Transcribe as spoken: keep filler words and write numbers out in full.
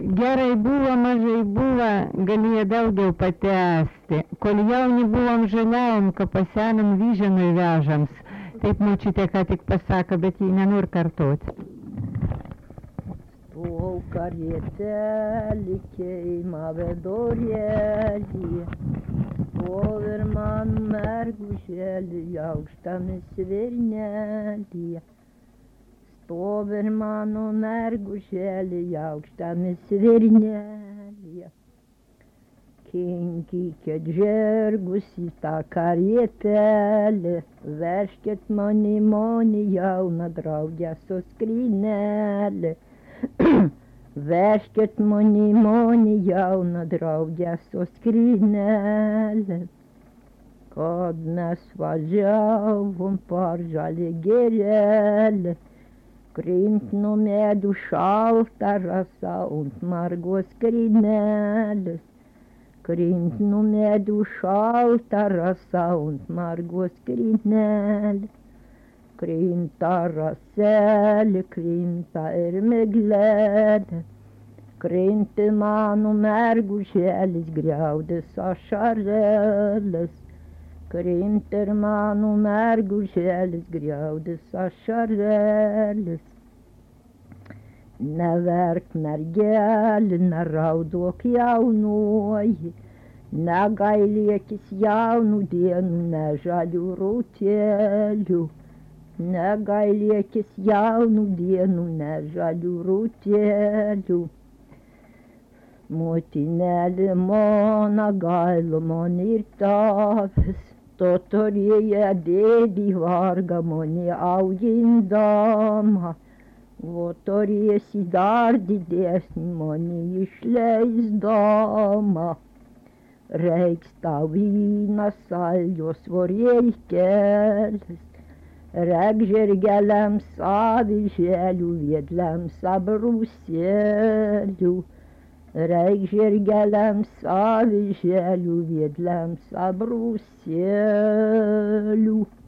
Gerai buvo, mažai buvo, galėjo daugiau patęsti. Kol jauni buvom žaliavom, ko pasenam vyženui vežams. Taip močiutė ką tik pasako, bet jį nenori kartoti. Stau karietelį keima vedorėlį, stovi man mergužėlį aukštamis virnelį. Stovi mano mergužėlį aukštamis virnelį. Kinkykit žirgus į tą karietelį, vežkit mani, mani jauną draugę su skrynelį. Vežkit mani, mani jauną draugę su skrynelį. Kad mes važiavom par žalį gerelį, krint nuo medų šalta rasa ant margos skrynelės. Krint nuo medų šalta rasa ant margos skrynelės. Krinta raselė, krinta ir miglelė. Krinti mano mergužėlis, griaudės ašarėlės. Krinti ir mano mergužėlis, griaudės ašarėlės. Neverk mergelė, neraudok jaunoji, negailėkis jaunų dienų, ne žalių rūtelių. Negailėkis jaunų dienų, ne žalių rūtelių. Motinėlė mano gaila man ir tavęs, to turėjo dėdį vargą mane augindama. O turėsi dar didesnį mane išleisdama. Reiks tau vyną saldžios vorėlkelis, reik žirgeliams avižėlių, viedliams abrūsėlių. Reik žirgeliams avižėlių, viedliams abrūsėlių.